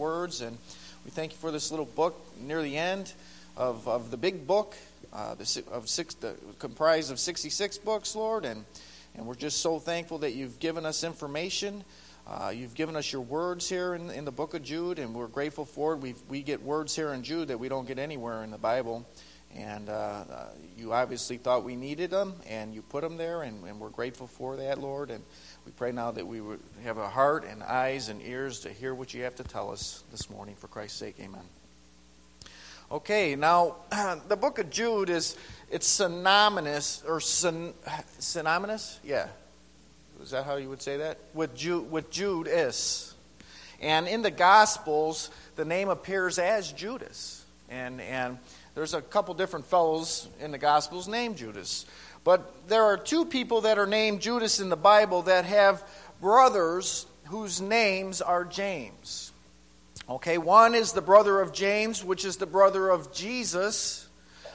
words. And we thank you for this little book near the end of the big book, comprised of 66 books, Lord. And we're just so thankful that you've given us information. You've given us your words here in the book of Jude, and we're grateful for it. We get words here in Jude that we don't get anywhere in the Bible. And you obviously thought we needed them, and you put them there, and we're grateful for that, Lord. And we pray now that we would have a heart and eyes and ears to hear what you have to tell us this morning. For Christ's sake, amen. Okay, now the book of Jude it's synonymous, or synonymous? Yeah. Is that how you would say that? With Jude is. And in the Gospels, the name appears as Judas. And there's a couple different fellows in the Gospels named Judas. But there are two people that are named Judas in the Bible that have brothers whose names are James. Okay, one is the brother of James, which is the brother of Jesus.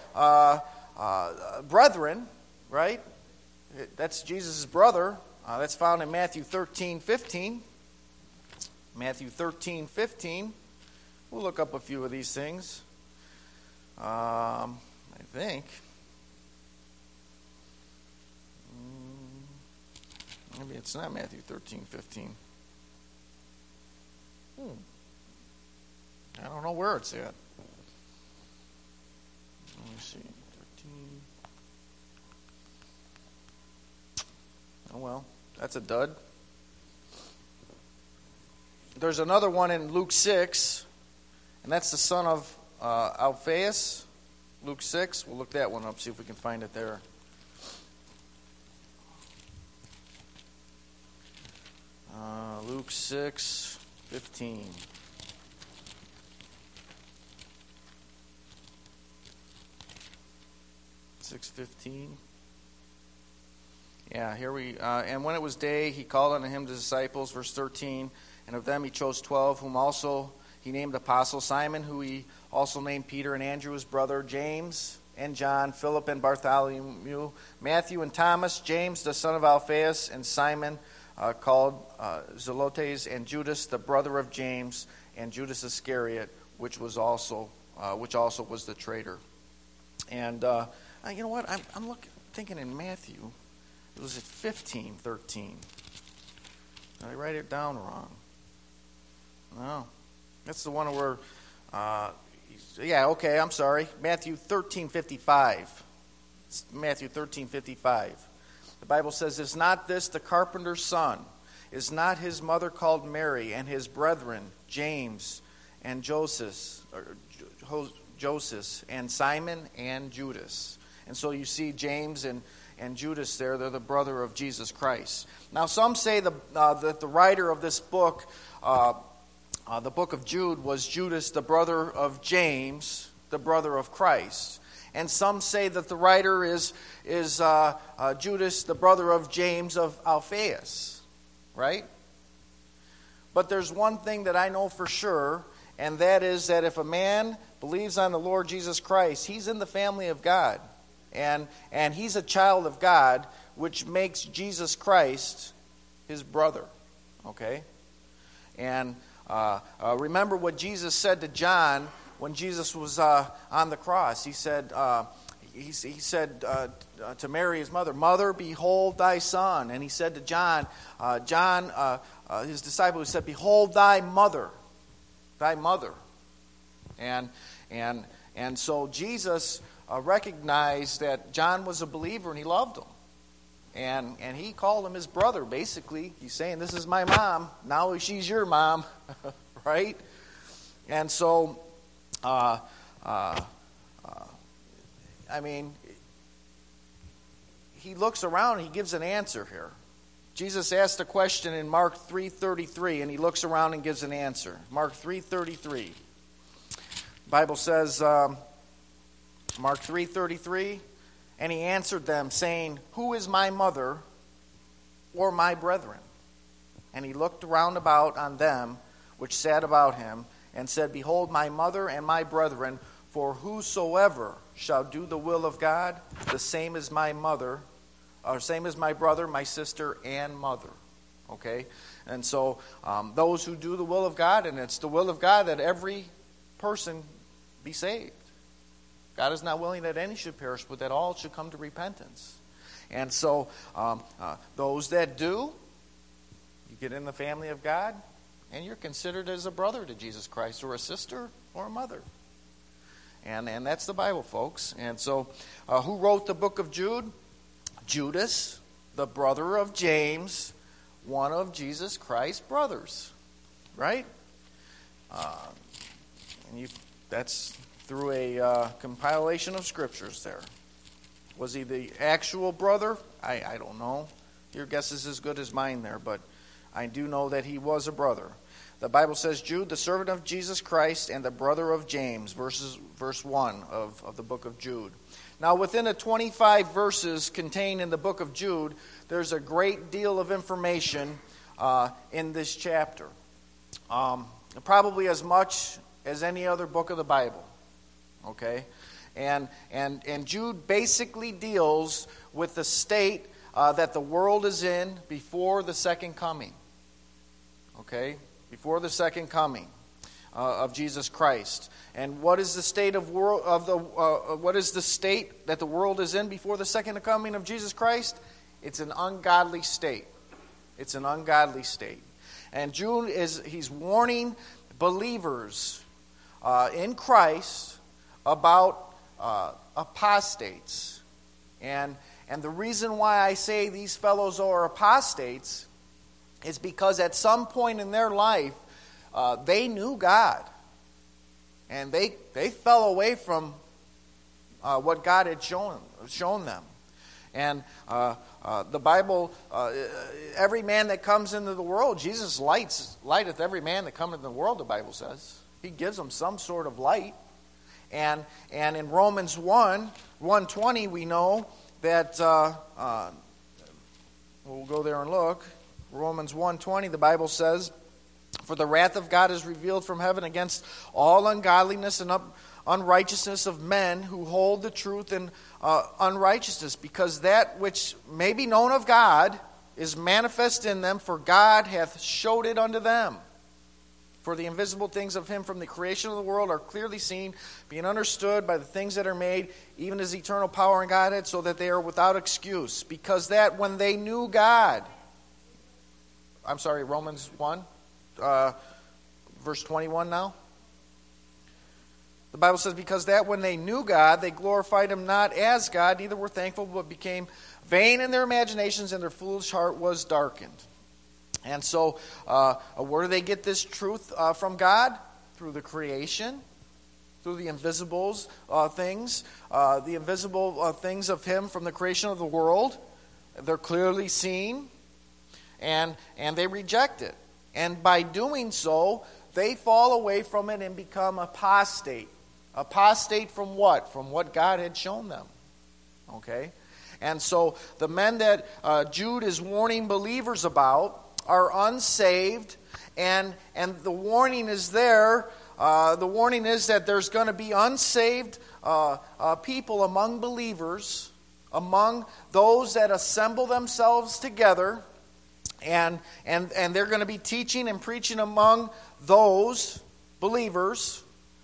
Brethren, right? That's Jesus' brother. That's found in Matthew 13:15. Matthew 13:15. We'll look up a few of these things. I think. Maybe it's not Matthew 13:15. I don't know where it's at. Let me see. 13. Oh, well, that's a dud. There's another one in Luke 6, and that's the son of Alphaeus. Luke 6. We'll look that one up, see if we can find it there. Luke 6:15. Yeah, here we. And when it was day, he called unto him the disciples, verse 13. And of them he chose 12, whom also he named apostles: Simon, who he also named Peter, and Andrew his brother, James and John, Philip and Bartholomew, Matthew and Thomas, James the son of Alphaeus, and Simon called Zelotes, and Judas the brother of James, and Judas Iscariot, which also was the traitor. And you know what? I'm thinking in Matthew, it was at 15:13. Did I write it down wrong? No, that's the one where. I'm sorry. Matthew 13:55. Matthew 13:55. The Bible says, "Is not this the carpenter's son? Is not his mother called Mary, and his brethren James and Joseph, and Simon and Judas?" And so you see James and Judas there. They're the brother of Jesus Christ. Now some say that the writer of this book, the book of Jude, was Judas, the brother of James, the brother of Christ. And some say that the writer is Judas, the brother of James of Alphaeus, right? But there's one thing that I know for sure, and that is that if a man believes on the Lord Jesus Christ, he's in the family of God. And he's a child of God, which makes Jesus Christ his brother. Okay? And remember what Jesus said to John when Jesus was on the cross. He said, to Mary, his mother, "Mother, behold thy son." And he said to John, his disciple, he said, "Behold thy mother, thy mother." And so Jesus recognized that John was a believer and he loved him. And he called him his brother, basically. He's saying, "This is my mom. Now she's your mom." Right? And so, he looks around and he gives an answer here. Jesus asked a question in Mark 3:33, and he looks around and gives an answer. Mark 3:33. The Bible says, Mark 3:33, "And he answered them, saying, Who is my mother or my brethren? And he looked round about on them which sat about him, and said, Behold, my mother and my brethren, for whosoever shall do the will of God, the same is my mother, or same as my brother, my sister, and mother." Okay? And so those who do the will of God, and it's the will of God that every person be saved. God is not willing that any should perish, but that all should come to repentance. And so those that do, you get in the family of God, and you're considered as a brother to Jesus Christ, or a sister, or a mother. And that's the Bible, folks. And so who wrote the book of Jude? Judas, the brother of James, one of Jesus Christ's brothers. Right? That's through a compilation of scriptures there. Was he the actual brother? I don't know. Your guess is as good as mine there, but I do know that he was a brother. The Bible says, Jude, the servant of Jesus Christ and the brother of James, verse 1 of the book of Jude. Now, within the 25 verses contained in the book of Jude, there's a great deal of information in this chapter. Probably as much as any other book of the Bible. Okay? And Jude basically deals with the state that the world is in before the second coming. Okay? Before the second coming of Jesus Christ. And what is the state what is the state that the world is in before the second coming of Jesus Christ? It's an ungodly state. It's an ungodly state. And Jude he's warning believers in Christ about apostates. And the reason why I say these fellows are apostates is because at some point in their life, they knew God. And they fell away from what God had shown them. And the Bible, every man that comes into the world, Jesus lighteth every man that cometh into the world, the Bible says. He gives them some sort of light. And in Romans 1:20, we know that, we'll go there and look. Romans 1:20, the Bible says, for the wrath of God is revealed from heaven against all ungodliness and unrighteousness of men who hold the truth in unrighteousness, because that which may be known of God is manifest in them, for God hath showed it unto them. For the invisible things of him from the creation of the world are clearly seen, being understood by the things that are made, even his eternal power and Godhead, so that they are without excuse. Because that when they knew God... I'm sorry, Romans 1, verse 21 now. The Bible says, because that when they knew God, they glorified him not as God, neither were thankful, but became vain in their imaginations, and their foolish heart was darkened. And so, where do they get this truth from God? Through the creation, through the invisible things of him from the creation of the world. They're clearly seen. And they reject it. And by doing so, they fall away from it and become apostate. Apostate from what? From what God had shown them. Okay? And so the men that Jude is warning believers about are unsaved. And the warning is there. The warning is that there's going to be unsaved people among believers, among those that assemble themselves together. And they're going to be teaching and preaching among those believers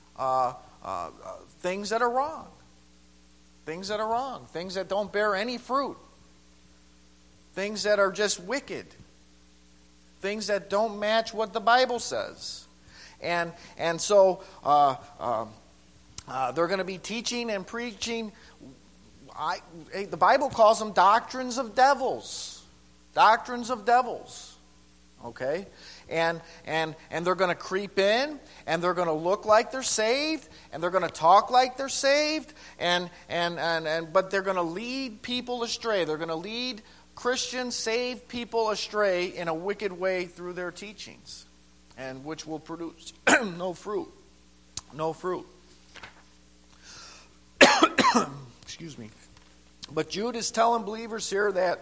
things that are wrong. Things that are wrong. Things that don't bear any fruit. Things that are just wicked. Things that don't match what the Bible says. And so they're going to be teaching and preaching. The Bible calls them doctrines of devils. Doctrines of devils. Okay? And they're going to creep in, and they're going to look like they're saved, and they're going to talk like they're saved, but they're going to lead people astray. They're going to lead Christian saved people astray in a wicked way through their teachings, and which will produce no fruit. No fruit. Excuse me. But Jude is telling believers here that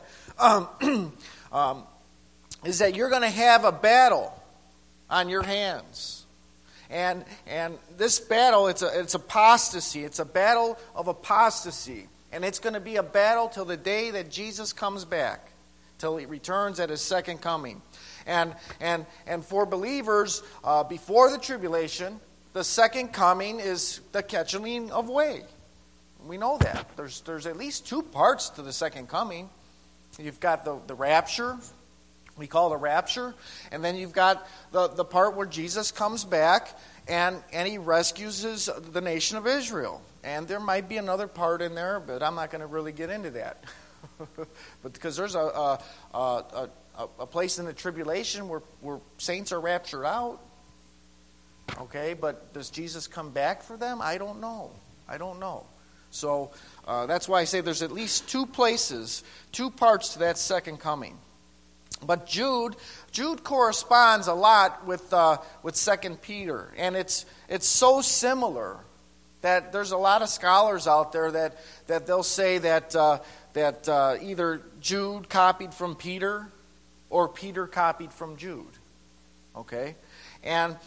is that you're going to have a battle on your hands. And this battle, it's apostasy. It's a battle of apostasy. And it's going to be a battle till the day that Jesus comes back. till he returns at his second coming. And for believers, before the tribulation, the second coming is the catching of away. We know that. There's at least two parts to the second coming. You've got the rapture, we call the rapture, and then you've got the part where Jesus comes back and he rescues the nation of Israel. And there might be another part in there, but I'm not going to really get into that. But because there's a place in the tribulation where saints are raptured out. Okay, but does Jesus come back for them? I don't know. So that's why I say there's at least two places, two parts to that second coming. But Jude corresponds a lot with 2 Peter, and it's so similar that there's a lot of scholars out there that they'll say that either Jude copied from Peter or Peter copied from Jude. Okay, and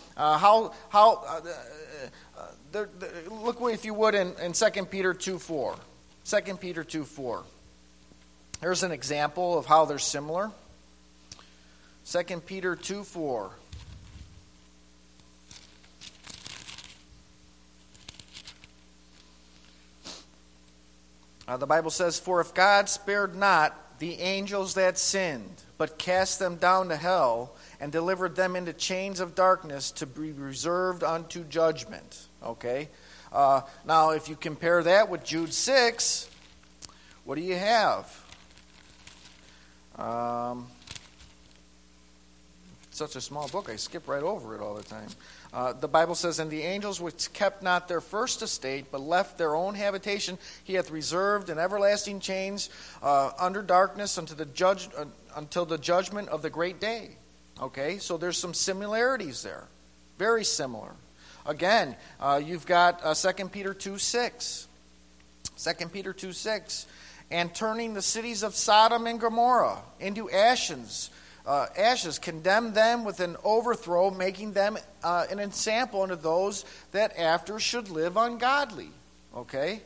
look, if you would, in 2 Peter 2:4. 2 Peter 2:4. There's an example of how they're similar. 2 Peter 2:4. The Bible says, "For if God spared not the angels that sinned, but cast them down to hell, and delivered them into chains of darkness to be reserved unto judgment." Okay? Now, if you compare that with Jude 6, what do you have? Such a small book, I skip right over it all the time. The Bible says, "And the angels which kept not their first estate, but left their own habitation, he hath reserved in everlasting chains under darkness until the judgment of the great day." Okay, so there's some similarities there. Very similar. Again, you've got 2 Peter 2:6. 2 Peter 2:6. "And turning the cities of Sodom and Gomorrah into ashes, condemn them with an overthrow, making them an ensample unto those that after should live ungodly." Okay?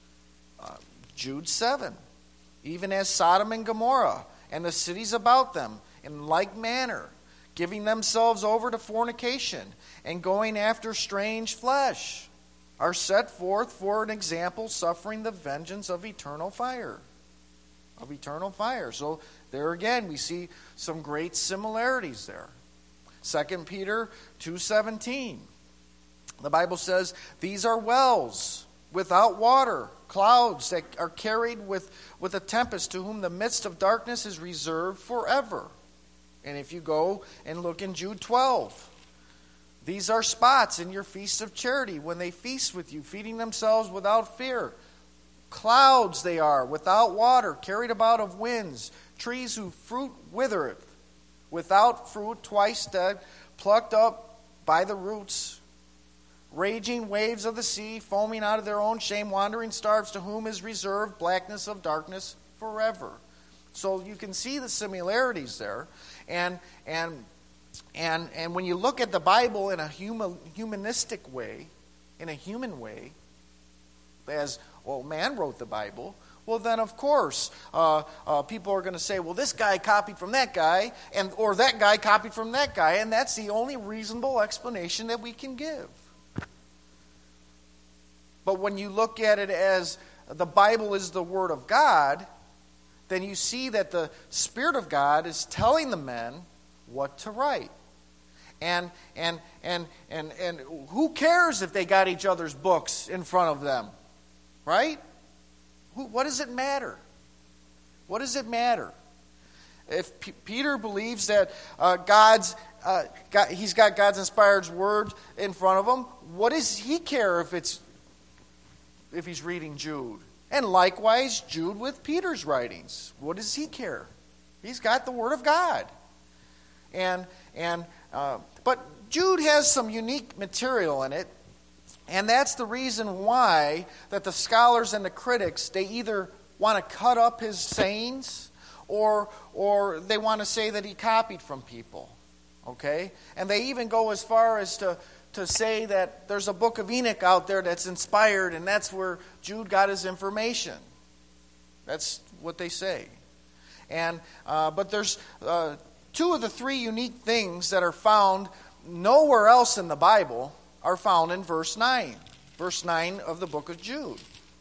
Jude 7. "Even as Sodom and Gomorrah and the cities about them, in like manner, giving themselves over to fornication and going after strange flesh, are set forth for an example, suffering the vengeance of eternal fire." Of eternal fire. So there again, we see some great similarities there. 2 Peter 2:17. The Bible says, "These are wells without water, clouds that are carried with a tempest, to whom the midst of darkness is reserved forever." And if you go and look in Jude 12, "These are spots in your feasts of charity, when they feast with you, feeding themselves without fear. Clouds they are, without water, carried about of winds, trees whose fruit withereth, without fruit, twice dead, plucked up by the roots. Raging waves of the sea, foaming out of their own shame, wandering stars, to whom is reserved blackness of darkness forever." So you can see the similarities there. And when you look at the Bible in a humanistic way, in a human way, as, well, man wrote the Bible, well, then of course people are going to say, well, this guy copied from that guy, or that guy copied from that guy, and that's the only reasonable explanation that we can give. But when you look at it as the Bible is the Word of God, then you see that the Spirit of God is telling the men what to write. And who cares if they got each other's books in front of them? Right? What does it matter? What does it matter? If Peter believes that he's got God's inspired word in front of him, what does he care if he's reading Jude? And likewise, Jude with Peter's writings. What does he care? He's got the Word of God. But Jude has some unique material in it, and that's the reason why that the scholars and the critics, they either want to cut up his sayings or they want to say that he copied from people. Okay? And they even go as far as to say that there's a book of Enoch out there that's inspired, and that's where Jude got his information. That's what they say. But there's two of the three unique things that are found nowhere else in the Bible are found in verse 9. Verse 9 of the book of Jude.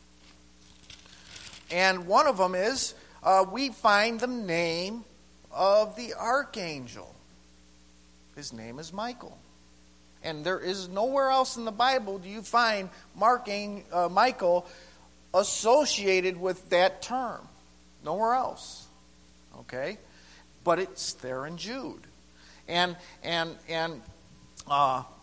And one of them is, we find the name of the archangel. His name is Michael. And there is nowhere else in the Bible do you find Michael associated with that term. Nowhere else. Okay? But it's there in Jude. And where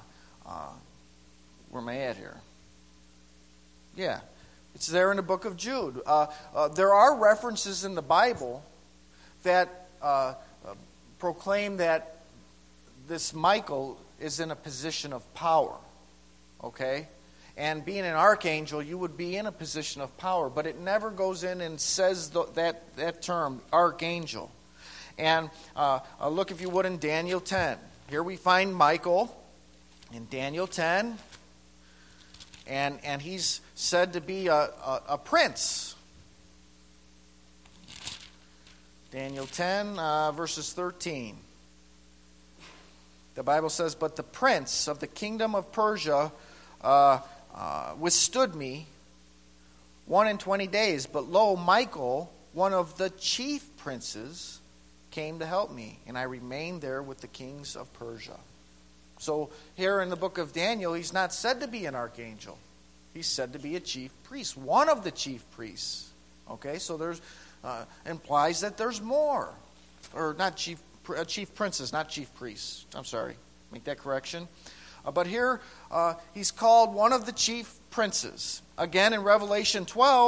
am I at here? Yeah. It's there in the book of Jude. There are references in the Bible that proclaim that this Michael is in a position of power. Okay? And being an archangel, you would be in a position of power. But it never goes in and says that term, archangel. And look, if you would, in Daniel 10. Here we find Michael in Daniel 10. And he's said to be a prince. Daniel 10, verses 13. The Bible says, "But the prince of the kingdom of Persia withstood me 21 days. But lo, Michael, one of the chief princes, came to help me, and I remained there with the kings of Persia." So here in the book of Daniel, he's not said to be an archangel. He's said to be a chief priest, one of the chief priests. Okay, so there's implies that there's more, or not chief princes, not chief priests. I'm sorry, make that correction. But here he's called one of the chief princes. Again, in Revelation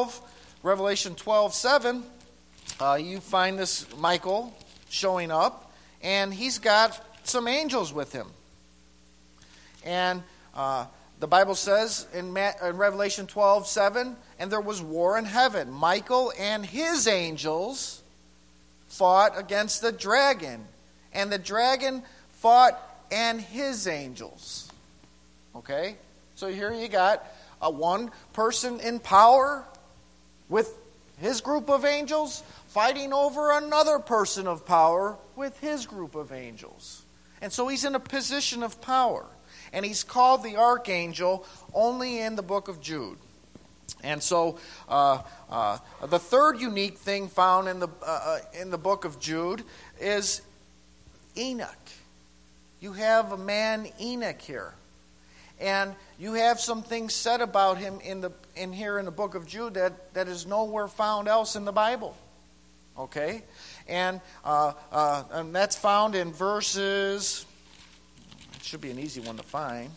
12:7, you find this Michael showing up, and he's got some angels with him. And the Bible says in Revelation 12:7, "And there was war in heaven. Michael and his angels fought against the dragon, and the dragon fought and his angels." Okay? So here you got one person in power with his group of angels fighting over another person of power with his group of angels. And so he's in a position of power. And he's called the archangel only in the book of Jude. And so the third unique thing found in the book of Jude is Enoch. You have a man Enoch here. And you have some things said about him in here in the book of Jude that is nowhere found else in the Bible. Okay? And that's found in verses... It should be an easy one to find.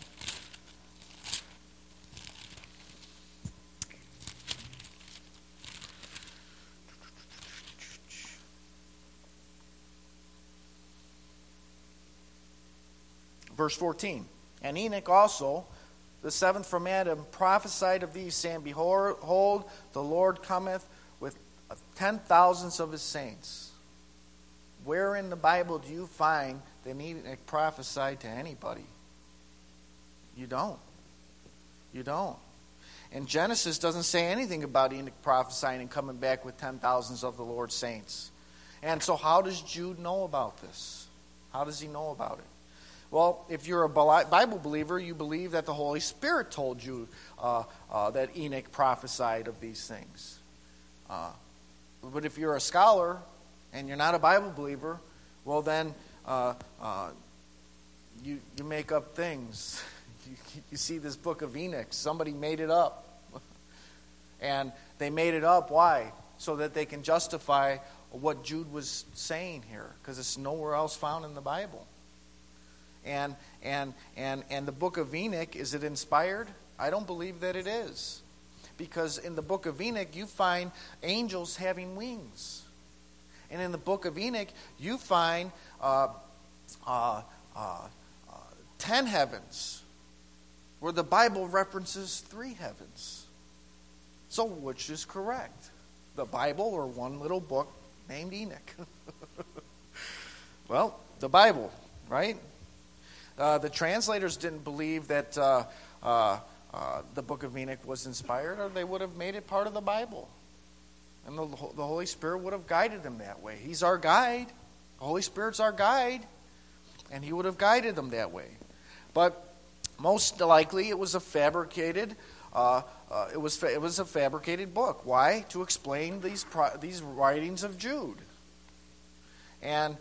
Verse 14. "And Enoch also, the seventh from Adam, prophesied of these, saying, Behold, the Lord cometh with 10,000s of his saints." Where in the Bible do you find that Enoch prophesied to anybody? You don't. You don't. And Genesis doesn't say anything about Enoch prophesying and coming back with 10,000s of the Lord's saints. And so how does Jude know about this? How does he know about it? Well, if you're a Bible believer, you believe that the Holy Spirit told you that Enoch prophesied of these things. But if you're a scholar and you're not a Bible believer, well then you make up things. You see this book of Enoch, somebody made it up. And they made it up, why? So that they can justify what Jude was saying here, because it's nowhere else found in the Bible. And the book of Enoch, is it inspired? I don't believe that it is. Because in the book of Enoch, you find angels having wings. And in the book of Enoch, you find 10 heavens, where the Bible references 3 heavens. So which is correct? The Bible or one little book named Enoch? Well, the Bible, right? The translators didn't believe that the book of Enoch was inspired, or they would have made it part of the Bible. And the Holy Spirit would have guided them that way. He's our guide. The Holy Spirit's our guide. And he would have guided them that way. But most likely it was a fabricated it was a fabricated book. Why? To explain these writings of Jude. And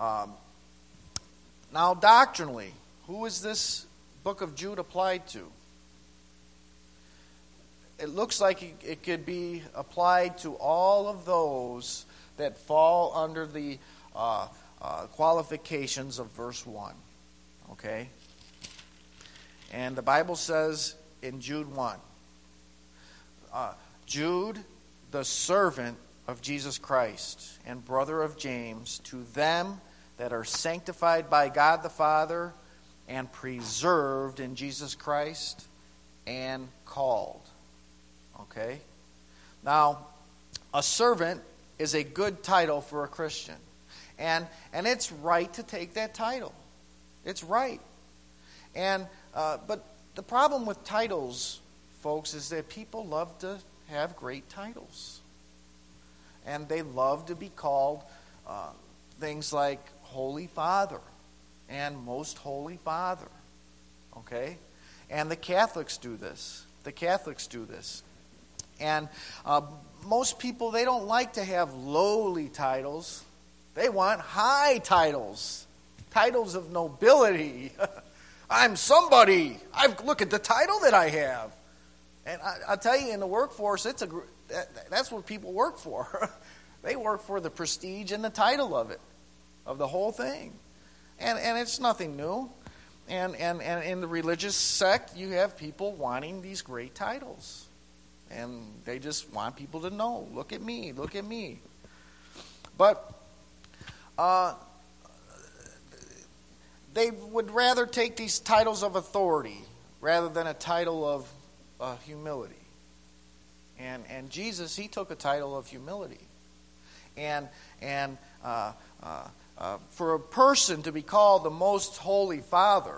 now doctrinally, who is this book of Jude applied to? It looks like it could be applied to all of those that fall under the qualifications of verse 1. Okay? And the Bible says in Jude 1, Jude, the servant of Jesus Christ and brother of James, to them that are sanctified by God the Father and preserved in Jesus Christ and called. Okay? Now, a servant is a good title for a Christian. And it's right to take that title. It's right. And but the problem with titles, folks, is that people love to have great titles. And they love to be called things like Holy Father and Most Holy Father. Okay? And the Catholics do this. The Catholics do this. And most people, they don't like to have lowly titles. They want high titles. Titles of nobility. I'm somebody. Look at the title that I have. And I'll tell you, in the workforce, that's what people work for. They work for the prestige and the title of it, of the whole thing. And it's nothing new. And in the religious sect, you have people wanting these great titles. And they just want people to know, look at me, look at me. But they would rather take these titles of authority rather than a title of humility. And Jesus, he took a title of humility. And for a person to be called the Most Holy Father,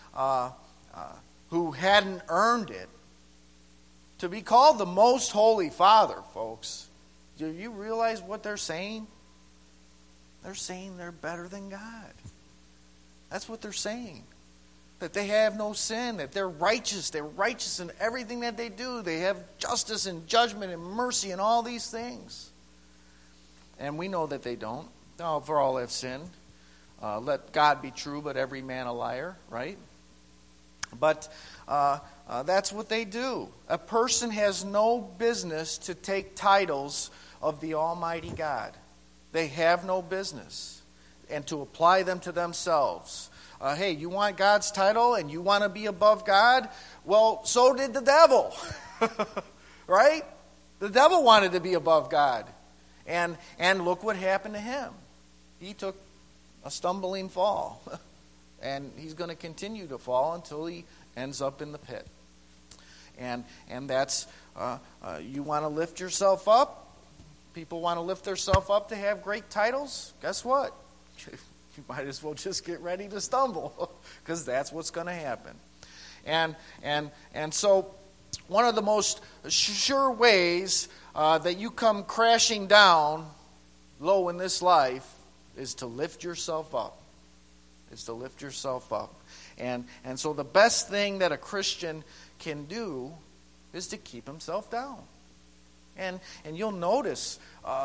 who hadn't earned it, to be called the Most Holy Father, folks, do you realize what they're saying? They're saying they're better than God. That's what they're saying. That they have no sin, that they're righteous. They're righteous in everything that they do. They have justice and judgment and mercy and all these things. And we know that they don't. No, for all have sinned. Let God be true, but every man a liar, right? But that's what they do. A person has no business to take titles of the Almighty God. They have no business. And to apply them to themselves. Hey, you want God's title and you want to be above God? Well, so did the devil. Right? The devil wanted to be above God. And look what happened to him. He took a stumbling fall. And he's going to continue to fall until he ends up in the pit. And that's, you want to lift yourself up? People want to lift themselves up to have great titles? Guess what? You might as well just get ready to stumble, because that's what's going to happen. And so one of the most sure ways that you come crashing down low in this life is to lift yourself up. Is to lift yourself up. And so the best thing that a Christian can do is to keep himself down. And you'll notice,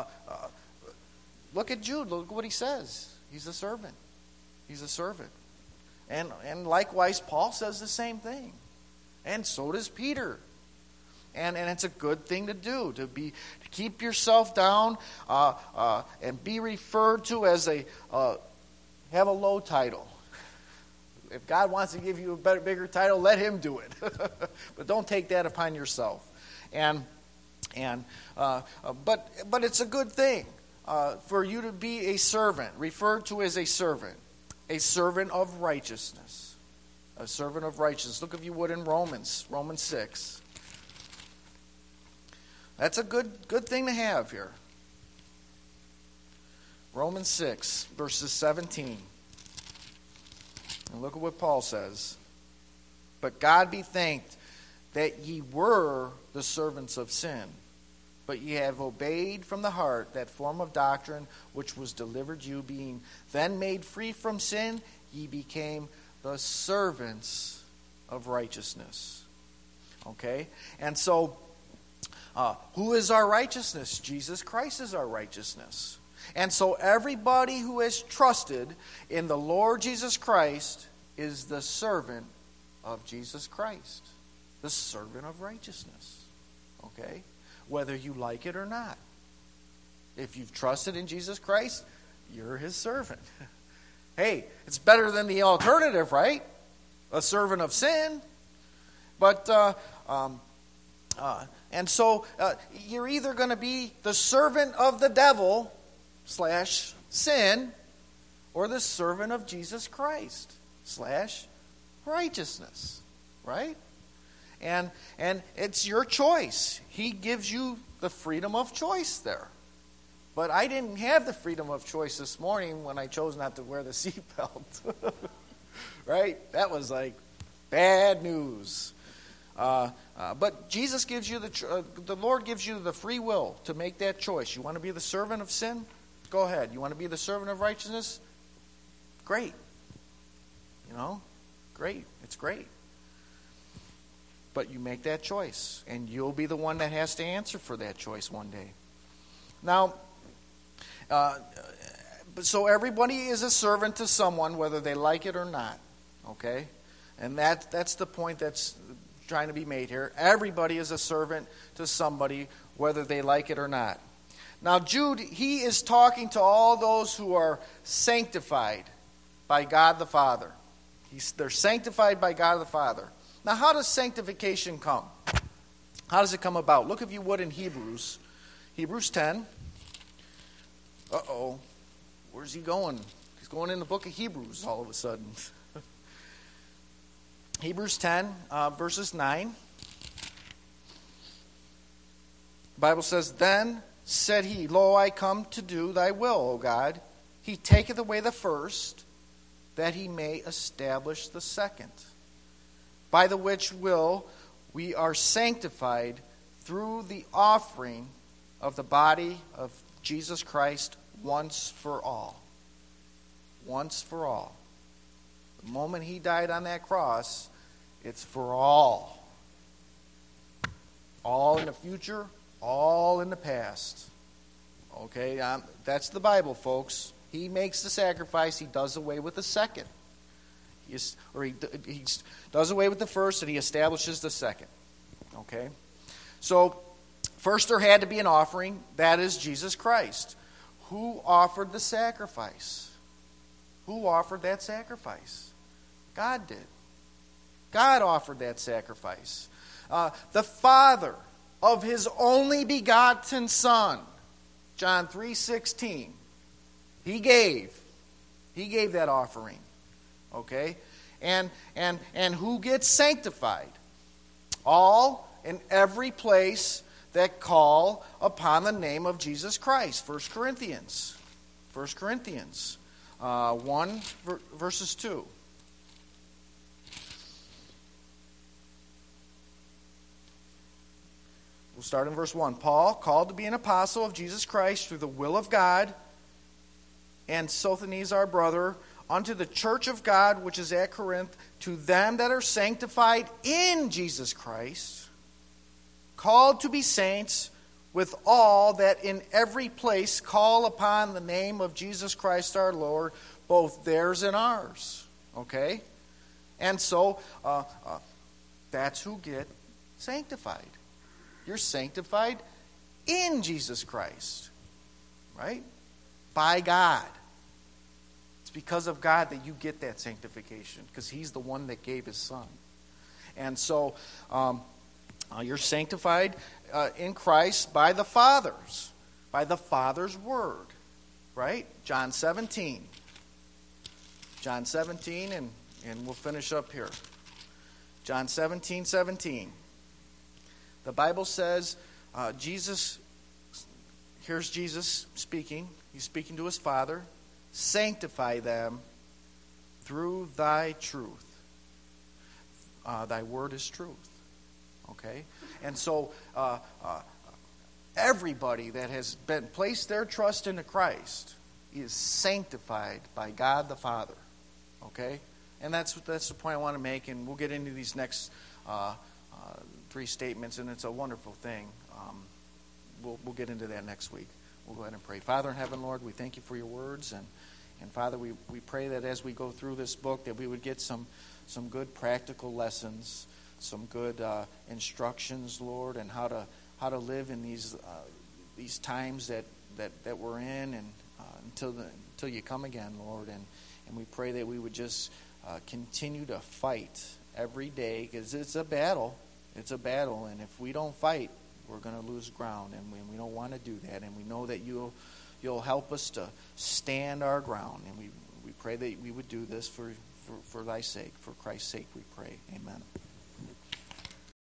look at Jude, look what he says. He's a servant. He's a servant. And likewise, Paul says the same thing. And so does Peter. And it's a good thing to do, to keep yourself down and be referred to as have a low title. If God wants to give you a bigger title, let him do it. But don't take that upon yourself. But it's a good thing for you to be a servant, referred to as a servant of righteousness. A servant of righteousness. Look, if you would, in Romans 6. That's a good thing to have here. Romans 6, verses 17. And look at what Paul says. But God be thanked that ye were the servants of sin, but ye have obeyed from the heart that form of doctrine which was delivered you, being then made free from sin, ye became the servants of righteousness. Okay? And so, who is our righteousness? Jesus Christ is our righteousness. And so everybody who has trusted in the Lord Jesus Christ is the servant of Jesus Christ. The servant of righteousness. Okay? Whether you like it or not. If you've trusted in Jesus Christ, you're his servant. Hey, it's better than the alternative, right? A servant of sin. But, and so you're either going to be the servant of the devil / sin, or the servant of Jesus Christ / righteousness, right? And it's your choice. He gives you the freedom of choice there. But I didn't have the freedom of choice this morning when I chose not to wear the seatbelt. Right? That was like bad news. But Jesus gives you the Lord gives you the free will to make that choice. You want to be the servant of sin? Go ahead. You want to be the servant of righteousness? Great. Great. It's great. But you make that choice, and you'll be the one that has to answer for that choice one day. Now, so everybody is a servant to someone, whether they like it or not. Okay? And that's the point that's trying to be made here. Everybody is a servant to somebody, whether they like it or not. Now, Jude, he is talking to all those who are sanctified by God the Father. They're sanctified by God the Father. Now, how does sanctification come? How does it come about? Look, if you would, in Hebrews. Hebrews 10. Uh-oh. Where's he going? He's going in the book of Hebrews all of a sudden. Hebrews 10, verses 9. The Bible says, Then said he, Lo, I come to do thy will, O God. He taketh away the first, that he may establish the second. By the which will we are sanctified through the offering of the body of Jesus Christ once for all. Once for all. The moment he died on that cross, it's for all. All in the future, all in the past. Okay, that's the Bible, folks. He makes the sacrifice, he does away with the second. He does away with the first, and he establishes the second. Okay? So, first there had to be an offering. That is Jesus Christ. Who offered the sacrifice? Who offered that sacrifice? God did. God offered that sacrifice. The Father of his only begotten Son, John 3:16, he gave that offering. Okay? And who gets sanctified? All in every place that call upon the name of Jesus Christ. 1 Corinthians 1, verses 2. We'll start in verse 1. Paul, called to be an apostle of Jesus Christ through the will of God, and Sosthenes our brother, unto the church of God which is at Corinth, to them that are sanctified in Jesus Christ, called to be saints, with all that in every place call upon the name of Jesus Christ our Lord, both theirs and ours. Okay? And so, that's who get sanctified. You're sanctified in Jesus Christ. Right? By God. It's because of God that you get that sanctification, because he's the one that gave his Son. And so, you're sanctified in Christ by the Father's word. Right? John 17. John 17, and we'll finish up here. John 17:17. The Bible says, here's Jesus speaking. He's speaking to his Father. Sanctify them through thy truth. Thy word is truth. Okay? And so, everybody that has been placed their trust into Christ is sanctified by God the Father. Okay? And that's the point I want to make, and we'll get into these next three statements, and it's a wonderful thing. We'll get into that next week. We'll go ahead and pray. Father in heaven, Lord, we thank you for your words, and Father, we pray that as we go through this book, that we would get some good practical lessons, some good instructions, Lord, and how to live in these times that we're in, and until you come again, Lord, and we pray that we would just continue to fight every day, because it's a battle. It's a battle, and if we don't fight, we're going to lose ground, and we don't want to do that. And we know that you'll help us to stand our ground, and we pray that we would do this for thy sake, for Christ's sake. We pray. Amen.